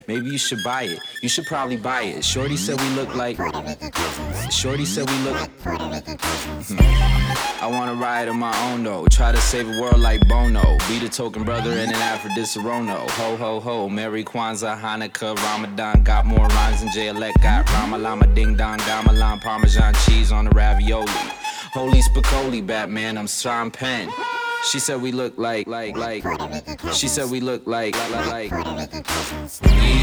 Maybe you should buy it. You should probably buy it. Shorty said we look like. Shorty said we look. I wanna ride on my own though. Try to save the world like Bono. Be the token brother in an Aphrodisirono. Ho ho ho. Merry Kwanzaa, Hanukkah, Ramadan. Got more rhymes than Jay Elect got. Rama Lama Ding Dong, Gamelan, Parmesan cheese on the ravioli. Holy Spicoli, Batman, I'm Sean Penn. She said we look like. She said we look like.